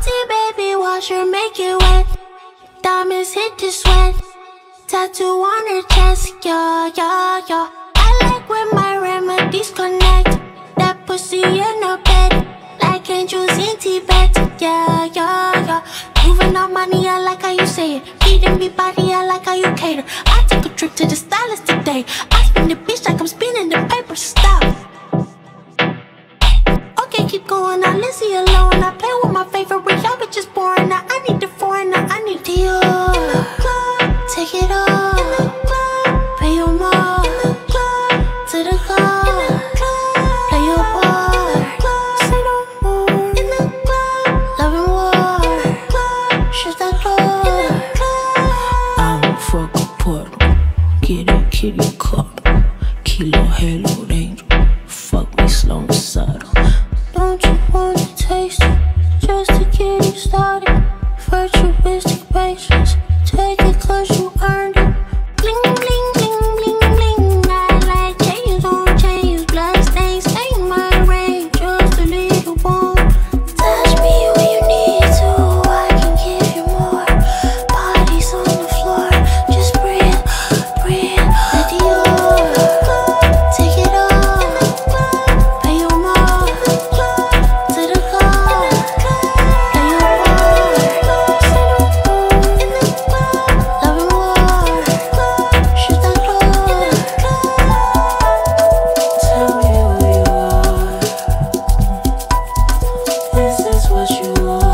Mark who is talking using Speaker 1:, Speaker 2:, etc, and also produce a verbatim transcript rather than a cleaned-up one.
Speaker 1: Oxy baby washer, make it wet. Diamonds hit the sweat. Tattoo on her chest, yeah, yeah, yeah. I like when my remedies connect. That pussy in her bed, like angels in Tibet, yeah, yeah, yeah. Moving on money, I like how you say it. Feeding me body, I like how you cater. I took a trip to the stylist today. I spin the bitch like I'm spinning the paper, stop. Okay, keep going, I Lizzie alone. I play with my favorite, y'all bitches boring. Now I need the foreigner, I need the uh, in the club, take it off. In the club, pay your mom. In the club, to the club. In the club, play your part. Say no more. In the club, love and war. In the club, shut that door. In the club,
Speaker 2: I don't fuck a portal. Get it, kitty cup. Kilo, halo, angel. Fuck me slow and subtle.
Speaker 1: don't you want to taste it? Just to get you started. Virtuistic patience. Take it cause you earned it. Bling, bling, bling, bling, bling. I like chains on chains. Blood stains, stay in my range. Just a little one. Touch me when you need to. I can give you more. Bodies on the floor. Just breathe, breathe. Let the air take it off. Pay your mom. To the car. Play your part. In the club, love and war. Shut the door.
Speaker 2: Tell me who you are. Is this what you want?